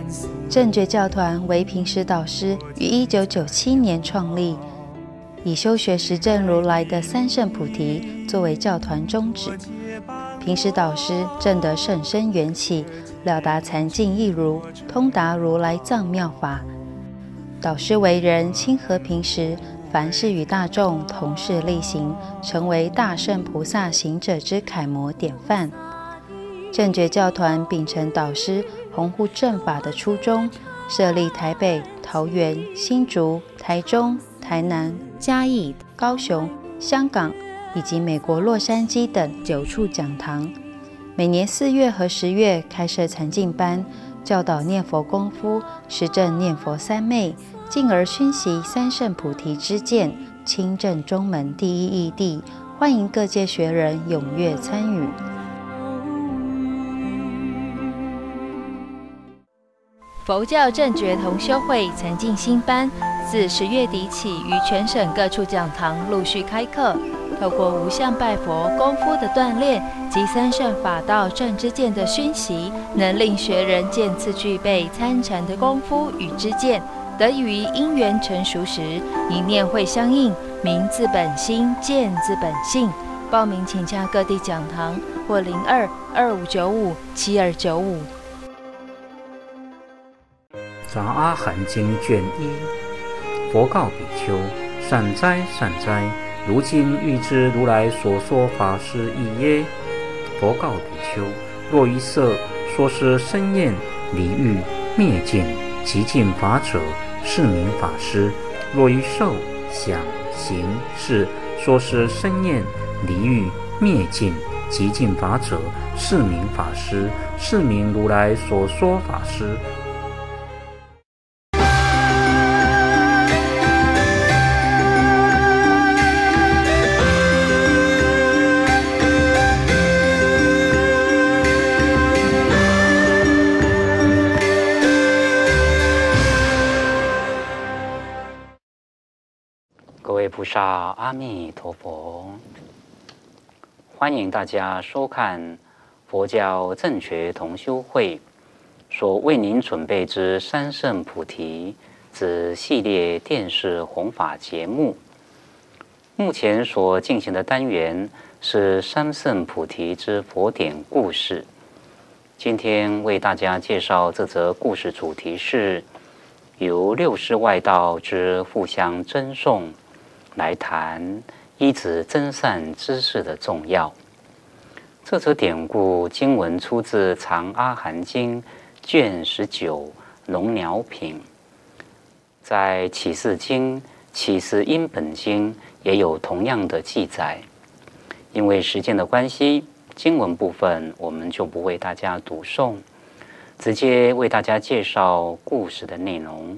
正觉教团为平时导师于1997年创立，以修学实证如来的三圣菩提作为教团宗旨。平时导师证得甚深缘起，了达禅境义如，通达如来藏妙法。导师为人亲和平时，凡事与大众同事力行，成为大圣菩萨行者之楷模典范。正觉教团秉承导师弘护正法的初衷，设立台北、桃园、新竹、台中、台南、嘉义、高雄、香港以及美国洛杉矶等9处讲堂。每年4月和10月开设禅净班，教导念佛功夫，实证念佛三昧，进而熏习三圣菩提之见，亲证中门第一义谛，欢迎各界学人踊跃参与。佛教正觉同修会禅净新班自10月底起于全省各处讲堂陆续开课，透过无相拜佛功夫的锻炼及三圣法道正知见的熏习，能令学人渐次具备参禅的功夫与知见，得以于因缘成熟时，一念会相应，明自本心，见自本性。报名请洽各地讲堂或02-2595-7295。 杂阿含经卷1，佛告比丘：善哉善哉，如今欲知如来所说法是义耶？佛告比丘：若于色说是生厌离欲灭尽极尽法者，是名法师；若于受想行识说是生厌离欲灭尽极尽法者，是名法师，是名如来所说法师。各位菩萨，阿弥陀佛！欢迎大家收看佛教正觉同修会所为您准备之三圣菩提之系列电视弘法节目。目前所进行的单元是三圣菩提之佛典故事。今天为大家介绍这则故事主题是由六师外道之互相赠送来谈依止真善知识的重要。这则典故经文出自《长阿含经》卷19龙鸟品，在《启示经》《启示因本经》也有同样的记载。因为时间的关系，经文部分我们就不为大家读诵，直接为大家介绍故事的内容。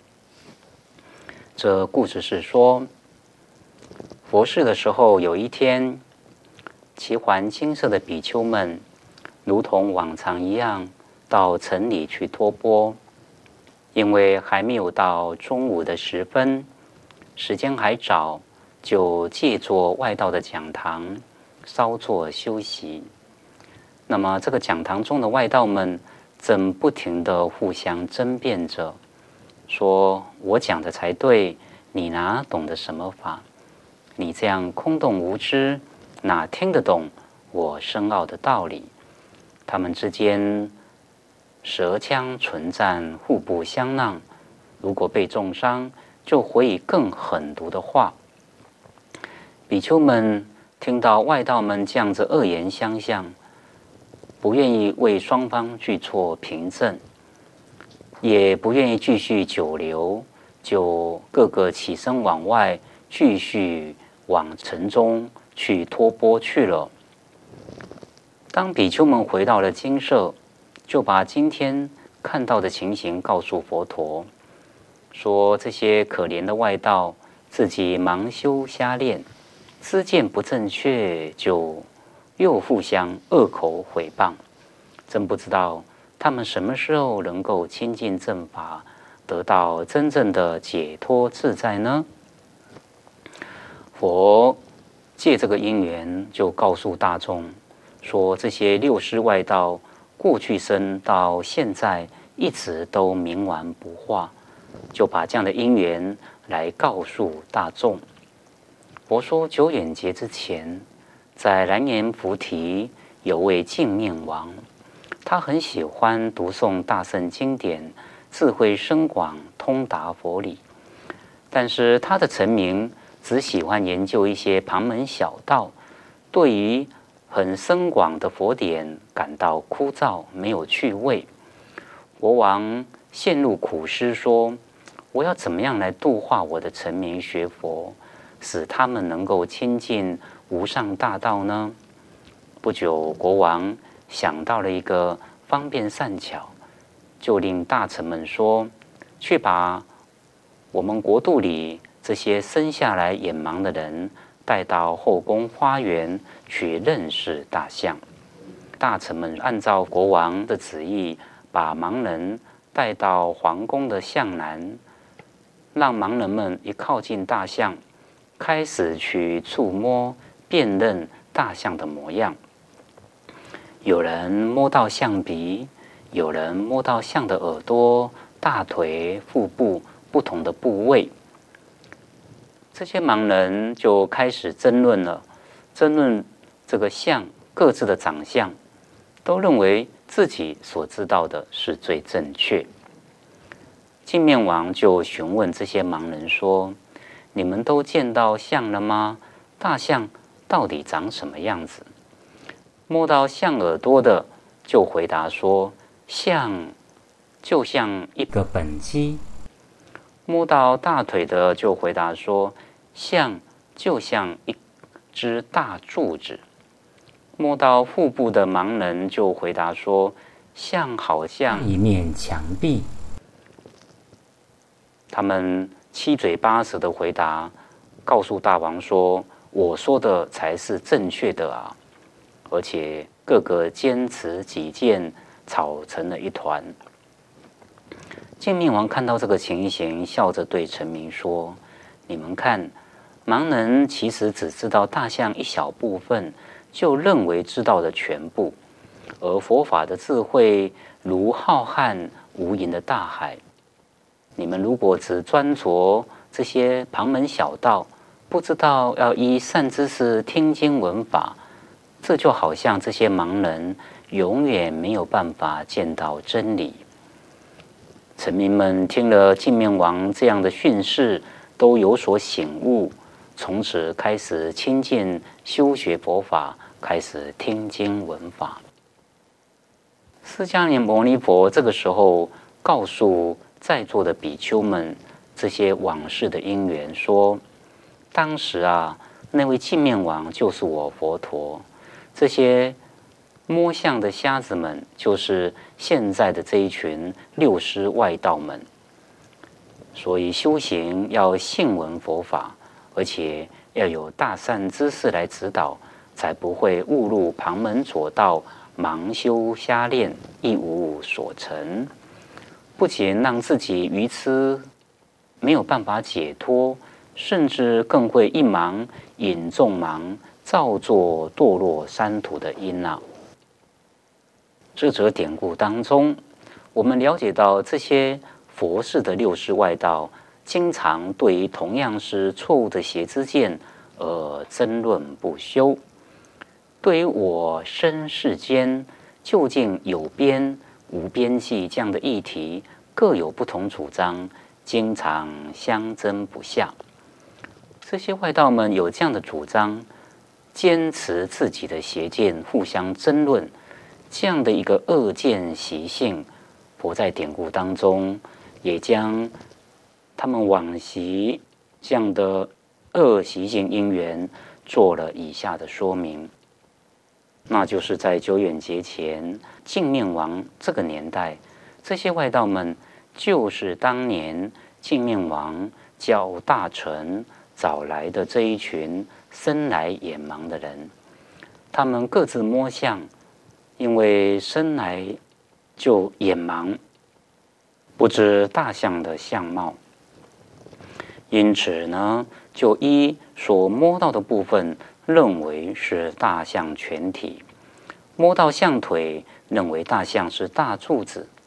这故事是说，佛事的时候，有一天，齐桓精舍的比丘们，如同往常一样，到城里去托钵。因为还没有到中午的时分，时间还早，就借作外道的讲堂，稍作休息。那么，这个讲堂中的外道们，正不停地互相争辩着，说我讲的才对，你哪懂得什么法？你这样空洞无知，哪听得懂我深奥的道理？他们之间舌枪唇战，互不相让。如果被重伤，就回以更狠毒的话。比丘们听到外道们这样子恶言相向，不愿意为双方去做平正，也不愿意继续久留，就各个起身往外，继续往城中去托钵去了。当比丘们回到了精舍，就把今天看到的情形告诉佛陀，说这些可怜的外道自己盲修瞎练，知见不正确，就又互相恶口毁谤，真不知道他们什么时候能够亲近正法，得到真正的解脱自在呢？佛借这个因缘，就告诉大众说，这些六师外道过去生到现在一直都冥顽不化，就把这样的因缘来告诉大众。佛说久远劫之前，在蓝岩菩提有位净面王，他很喜欢读诵大乘经典，智慧深广，通达佛理。但是他的臣民只喜欢研究一些旁门小道，对于很深广的佛典感到枯燥，没有趣味。国王陷入苦思，说：我要怎么样来度化我的臣民学佛，使他们能够亲近无上大道呢？不久，国王想到了一个方便善巧，就令大臣们说：去把我们国度里这些生下来眼盲的人带到后宫花园去认识大象。大臣们按照国王的旨意，把盲人带到皇宫的向南，让盲人们一靠近大象，开始去触摸辨认大象的模样。有人摸到象鼻，有人摸到象的耳朵、大腿、腹部不同的部位。这些盲人就开始争论了，争论这个象各自的长相，都认为自己所知道的是最正确。净面王就询问这些盲人说：你们都见到象了吗？大象到底长什么样子？摸到象耳朵的就回答说：象就像一个本鸡。摸到大腿的就回答说：象就像一只大柱子。摸到腹部的盲人就回答说：象好像一面墙壁。他们七嘴八舌的回答，告诉大王说：我说的才是正确的啊！而且个个坚持己见，吵成了一团。净面王看到这个情形，笑着对臣民说：你们看，盲人其实只知道大象一小部分，就认为知道了全部。而佛法的智慧如浩瀚无垠的大海，你们如果只专着这些旁门小道，不知道要依善知识听经闻法，这就好像这些盲人永远没有办法见到真理。臣民们听了净面王这样的训示，都有所醒悟，从此开始亲近修学佛法，开始听经闻法。释迦牟尼佛这个时候告诉在座的比丘们这些往事的因缘，说：当时啊，那位净面王就是我佛陀，这些摸象的瞎子们就是现在的这一群六师外道们。所以修行要信闻佛法，而且要有大善知识来指导，才不会误入旁门左道，盲修瞎练，一无所成。不仅让自己愚痴没有办法解脱，甚至更会一盲引众盲，造作堕落三途的因啊！这则典故当中，我们了解到这些佛世的六师外道，经常对于同样是错误的邪知见而争论不休。对于我生世间究竟有边无边际这样的议题，各有不同主张，经常相争不下。这些外道们有这样的主张，坚持自己的邪见，互相争论，这样的一个恶见习性，佛在典故当中也将他们往昔这样的恶习性因缘做了以下的说明。那就是在久远劫前，净面王这个年代，这些外道们就是当年净面王叫大臣找来的这一群生来眼盲的人。他们各自摸象，因为生来就眼盲，不知大象的相貌，因此呢，就依所摸到的部分认为是大象全体，摸到象腿认为大象是大柱子，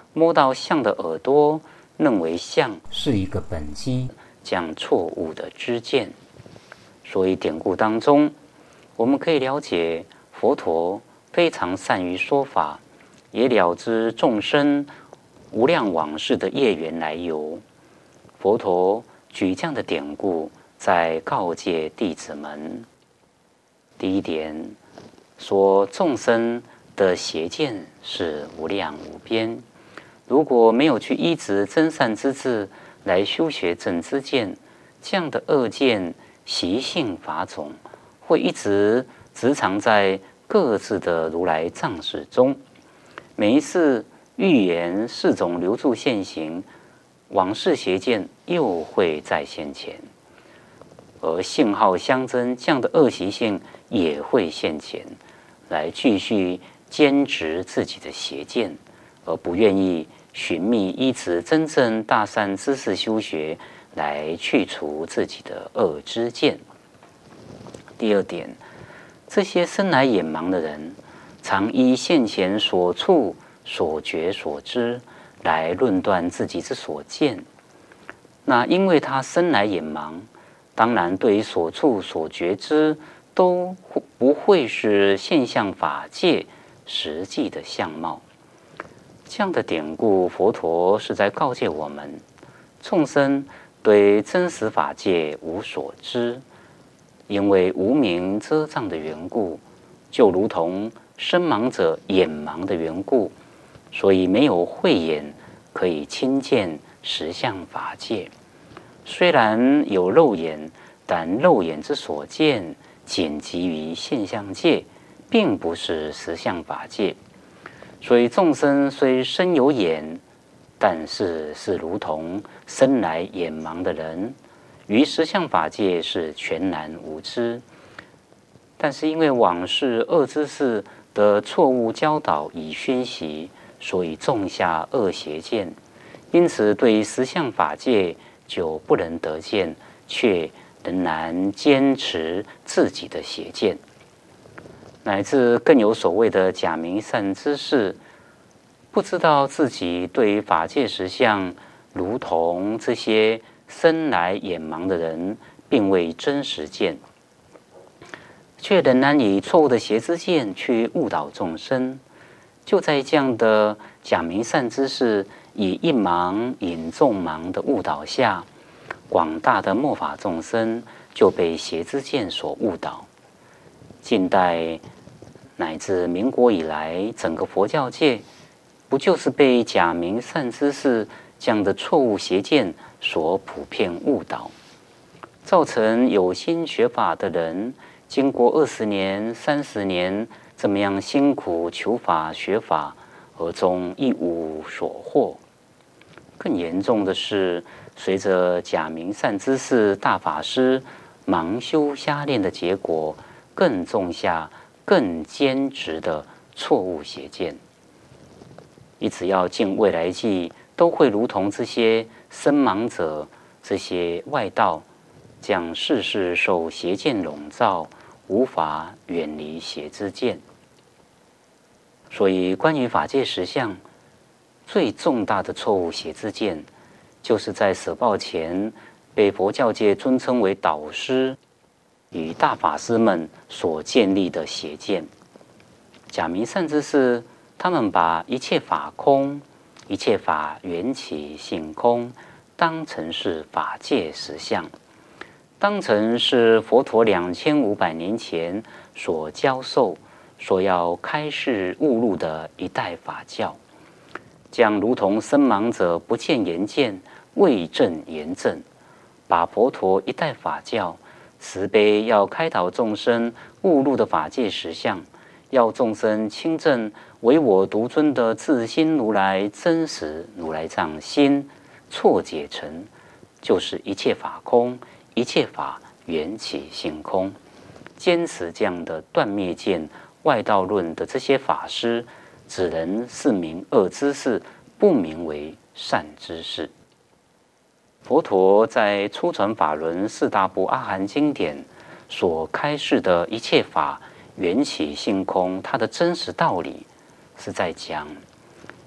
摸到象的耳朵，认为象是一个本机，将错误的知见。所以典故当中，我们可以了解佛陀非常善于说法，也了知众生无量往事的业缘来由。佛陀举这样的典故，在告诫弟子们。第一点说，众生的邪见是无量无边，如果没有去依止真善之智来修学正知见，这样的恶见习性法种会一直执藏在各自的如来藏识中，每一次预言四种留住现行，往事邪见又会再现前，而信号相争这样的恶习性也会现前，来继续坚持自己的邪见，而不愿意寻觅依止真正大善知识修学来去除自己的恶知见。第二点，这些生来眼盲的人，常依现前所处、所觉、所知来论断自己之所见。那因为他生来眼盲，当然对于所处、所觉知都不会是现象法界实际的相貌。这样的典故，佛陀是在告诫我们，众生对真实法界无所知，因为无明遮障的缘故，就如同身盲者眼盲的缘故，所以没有慧眼可以亲见实相法界。虽然有肉眼，但肉眼之所见仅及于现象界，并不是实相法界。所以众生虽身有眼，但是如同生来眼盲的人，于实相法界是全然无知。但是因为往事恶知识的错误教导与熏习，所以种下恶邪见，因此对于实相法界就不能得见，却仍然坚持自己的邪见，乃至更有所谓的假名善知识，不知道自己对于法界实相，如同这些生来眼盲的人，并未真实见，却仍然以错误的邪知见去误导众生。就在这样的假名善知识以一盲引众盲的误导下，广大的末法众生就被邪知见所误导。近代乃至民国以来，整个佛教界不就是被假名善知识这样的错误邪见所普遍误导，造成有心学法的人经过20年、30年这么样辛苦求法学法，而终一无所获。更严重的是，随着假名善知识大法师盲修瞎练的结果，更种下更坚执的错误邪见。一直要尽未来际，都会如同这些身盲者、这些外道，将世事受邪见笼罩，无法远离邪知见。所以，关于法界实相最重大的错误邪知见，就是在舍报前被佛教界尊称为导师与大法师们所建立的邪见。假名善知识，他们把一切法空、一切法缘起性空当成是法界实相，当成是佛陀2500年前所教授、所要开示悟入的一代法教，将如同身盲者不见言见，未证言证，把佛陀一代法教慈悲要开导众生悟入的法界实相，要众生亲证唯我独尊的自心如来真实如来藏心错解成，就是一切法空，一切法缘起性空。坚持这样的断灭见外道论的这些法师，只能是名恶知识，不名为善知识。佛陀在初传法轮四大部阿含经典所开示的一切法缘起性空，它的真实道理是在讲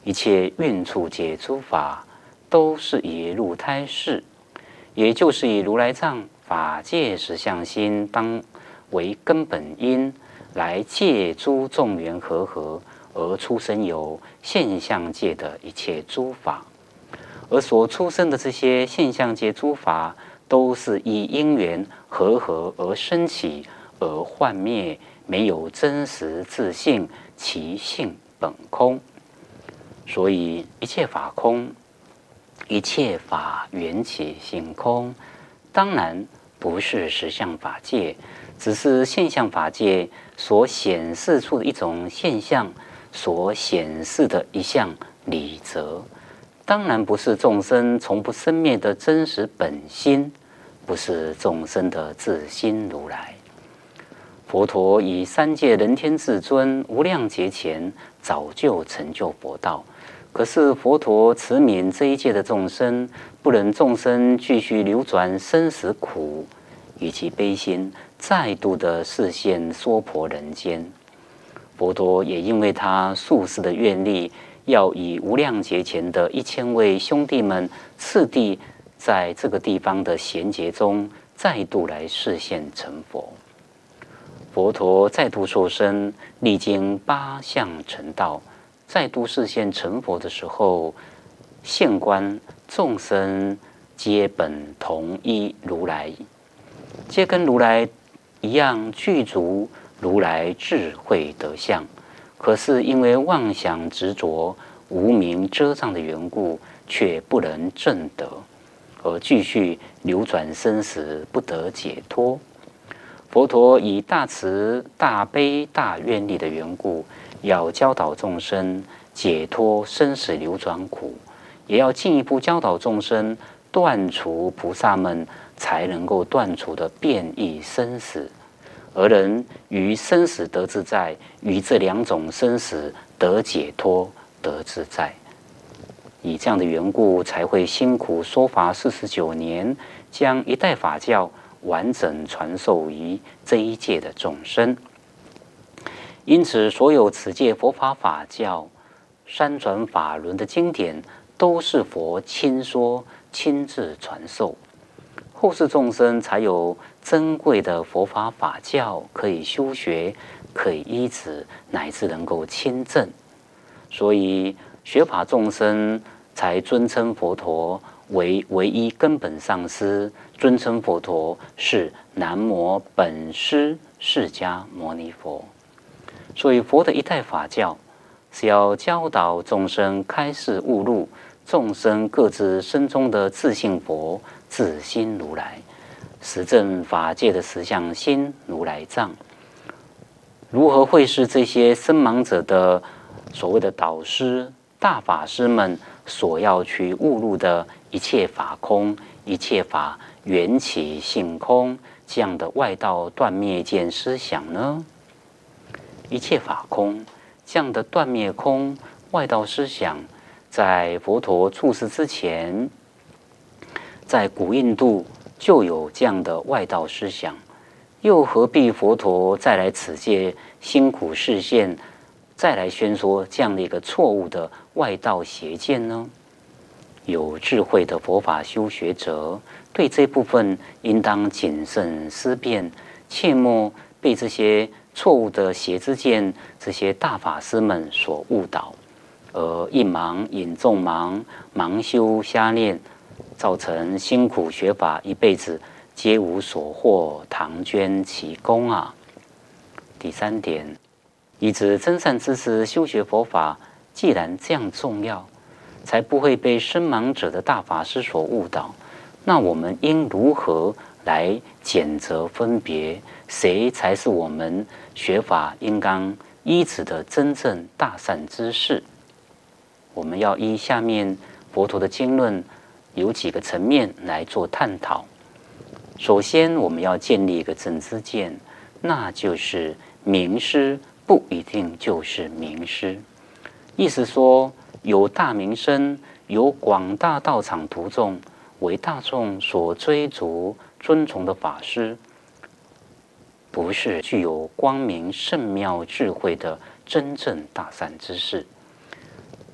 一切运处解诸法，都是以入胎式，也就是以如来藏法界实相心当为根本因，来借诸众缘和合而出生有现象界的一切诸法。而所出生的这些现象界诸法，都是以因缘和合而生起，而幻灭，没有真实自性，其性本空。所以一切法空，一切法缘起性空，当然不是实相法界，只是现象法界所显示出的一种现象，所显示的一项理则，当然不是众生从不生灭的真实本心，不是众生的自心如来。佛陀以三界人天至尊无量劫前早就成就佛道，可是佛陀慈悯这一界的众生，不忍众生继续流转生死苦，以其悲心再度的示现娑婆人间。佛陀也因为他宿世的愿力，要以无量劫前的1000位兄弟们次第在这个地方的贤劫中再度来示现成佛。佛陀再度受身，历经8相成道，再度示现成佛的时候，现观众生皆本同一如来，皆跟如来一样具足如来智慧德相，可是因为妄想执着、无明遮障的缘故，却不能证得，而继续流转生死，不得解脱。佛陀以大慈、大悲、大愿力的缘故，要教导众生解脱生死流转苦，也要进一步教导众生断除菩萨们才能够断除的变异生死，而能于生死得自在，于这2种生死得解脱得自在。以这样的缘故，才会辛苦说法49年，将一代法教完整传授于这一界的众生。因此，所有此界佛法法教、三转法轮的经典，都是佛亲说、亲自传授，后世众生才有珍贵的佛法法教可以修学，可以依止，乃至能够亲证。所以，学法众生才尊称佛陀为唯一根本上师，尊称佛陀是南无本师释迦牟尼佛。所以佛的一代法教是要教导众生开示悟入，众生各自身中的自性佛、自心如来，实证法界的实相心如来藏。如何会是这些身盲者的所谓的导师、大法师们所要去悟入的一切法空、一切法缘起性空这样的外道断灭见思想呢？一切法空这样的断灭空外道思想，在佛陀出世之前，在古印度就有这样的外道思想，又何必佛陀再来此界辛苦示现，再来宣说这样的一个错误的外道邪见呢？有智慧的佛法修学者对这部分应当谨慎思辨，切莫被这些错误的邪知见、这些大法师们所误导，而一盲引众盲，盲修瞎练，造成辛苦学法一辈子皆无所获，唐捐其功啊！第3点，以指真善知识修学佛法，既然这样重要，才不会被身盲者的大法师所误导，那我们应如何来检责分别，谁才是我们学法应当依止的真正大善知识？我们要依下面佛陀的经论有几个层面来做探讨。首先，我们要建立一个正知见，那就是名师不一定就是名师。意思说，有大名声、有广大道场徒众，为大众所追逐尊崇的法师，不是具有光明圣妙智慧的真正大善之士。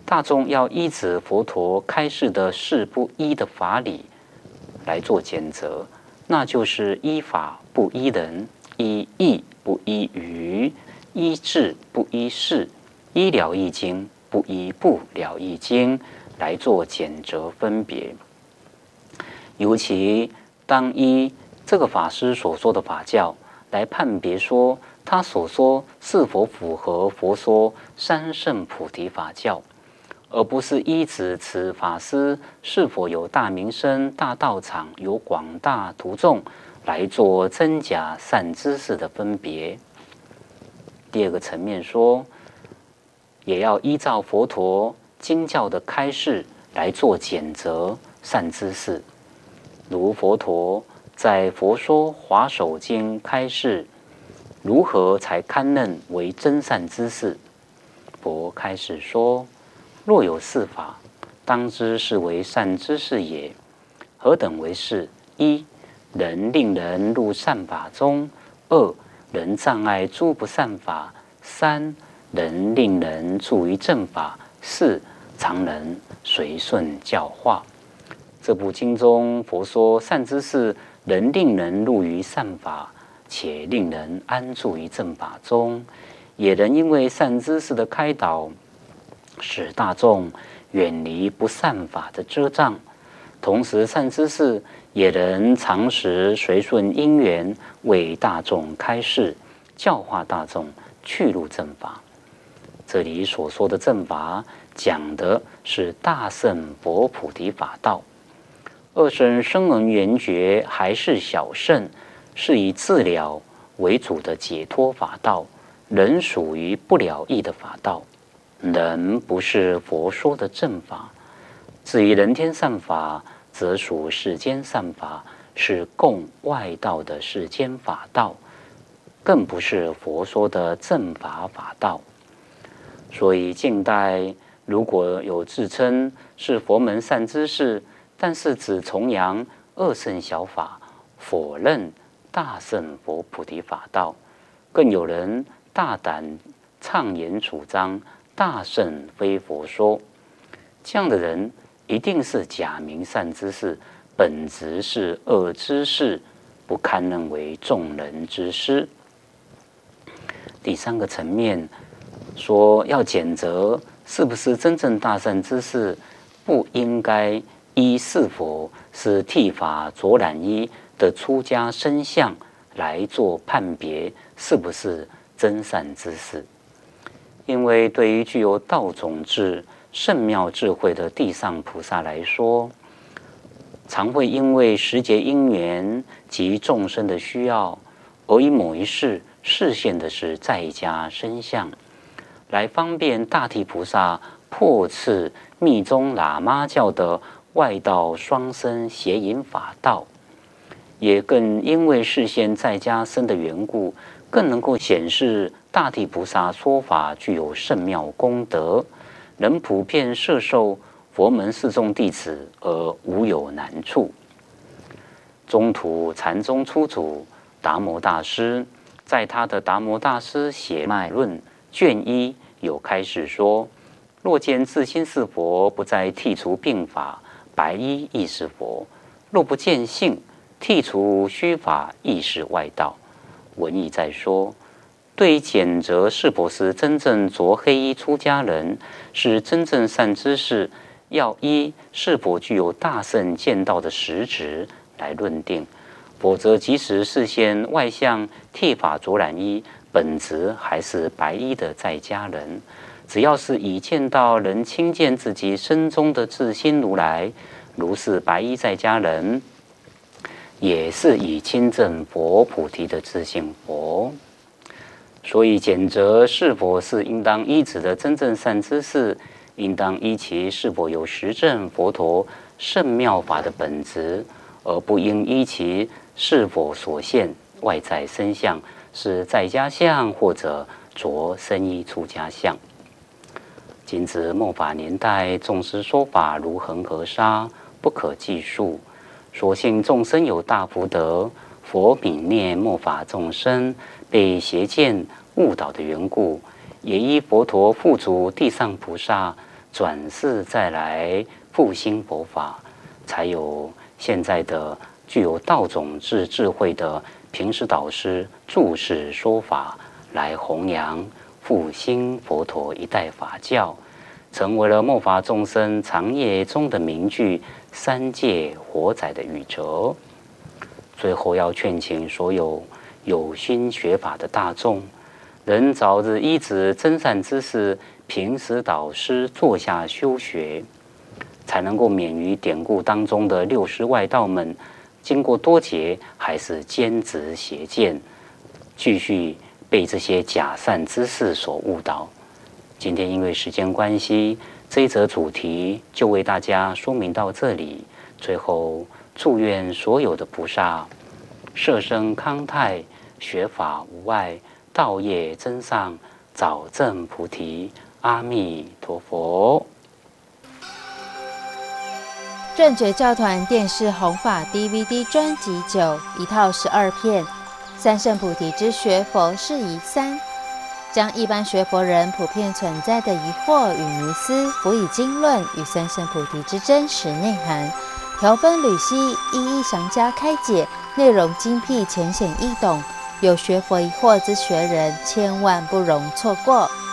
大众要依止佛陀开示的事不依的法理来做检责，那就是依法不依人，依义不依语，依智不依事，依了义经不依不了义经来做检责分别。尤其当依这个法师所说的法教来判别说他所说是否符合佛说三圣菩提法教，而不是依止此法师是否有大名声、大道场、有广大徒众来做真假善知识的分别。第二个层面说，也要依照佛陀经教的开示来做检责善知识。如佛陀在《佛说华首经》开示如何才堪认为真善知识。佛开始说：若有是法，当知是为善知识也。何等为是？一、能令人入善法中；二、能障碍诸不善法；三、能令人处于正法；四、常能随顺教化。这部经中，佛说善知识能令人入于善法，且令人安住于正法中，也能因为善知识的开导，使大众远离不善法的遮障。同时，善知识也能常时随顺因缘，为大众开示，教化大众去入正法。这里所说的正法，讲的是大乘佛菩提法道。二乘声闻缘觉还是小乘，是以自了为主的解脱法道，仍属于不了义的法道，仍不是佛说的正法。至于人天善法，则属世间善法，是共外道的世间法道，更不是佛说的正法法道。所以近代如果有自称是佛门善知识，但是只崇扬二乘小法，否认大乘佛菩提法道，更有人大胆畅言主张大乘非佛说，这样的人一定是假名善知识，本质是恶知识，不堪认为众人之师。第三个层面说，要检责是不是真正大善知识，不应该依是否是剃发着染衣的出家身相来做判别是不是真善知识。因为对于具有道种智、圣妙智慧的地上菩萨来说，常会因为时节因缘及众生的需要，而以某一世示现的是在家身相，来方便大体菩萨破斥密宗喇嘛教的外道双生邪淫法道，也更因为示现在家身的缘故，更能够显示大体菩萨说法具有圣妙功德，能普遍摄受佛门四众弟子而无有难处。中土禅宗初祖达摩大师在他的《达摩大师血脉论》卷1有开示说：若见自心是佛，不再剔除病法，白衣亦是佛；若不见性，剔除虚法，亦是外道。文意在说，对于检责是否是真正着黑衣出家人，是真正善知识，要依是否具有大圣见道的实质来论定，否则即使示现外相剃发着染衣，本质还是白衣的在家人。只要是已见到能亲见自己身中的自心如来，如是白衣在家人，也是已亲证佛菩提的自性佛。所以检责是否是应当依止的真正善知识，应当依其是否有实证佛陀圣妙法的本质，而不应依其是否所现外在身相是在家相或者着身衣出家相。今至末法年代，众师说法如恒河沙，不可计数。所幸众生有大福德，佛泯灭末法众生被邪见误导的缘故，也依佛陀付嘱地上菩萨转世再来复兴佛法，才有现在的具有道种智智慧的平时导师注释说法，来弘扬复兴佛陀一代法教，成为了末法众生长夜中的名句，三界活载的宇宙。最后要劝请所有有心学法的大众，能早日依止真善知识平时导师坐下修学，才能够免于典故当中的60外道们经过多劫还是坚持邪见，继续被这些假善知识所误导。今天因为时间关系，这一则主题就为大家说明到这里。最后祝愿所有的菩萨摄生康泰，学法无碍，道业真上，早证菩提。阿弥陀佛。 正觉教团电视弘法 DVD 专辑9，一套12片，三圣菩提之学佛事宜3，将一般学佛人普遍存在的疑惑与迷思，辅以经论与三圣菩提之真实内涵，条分缕析，一一详加开解，内容精辟浅显易懂，有学佛疑惑之学人千万不容错过。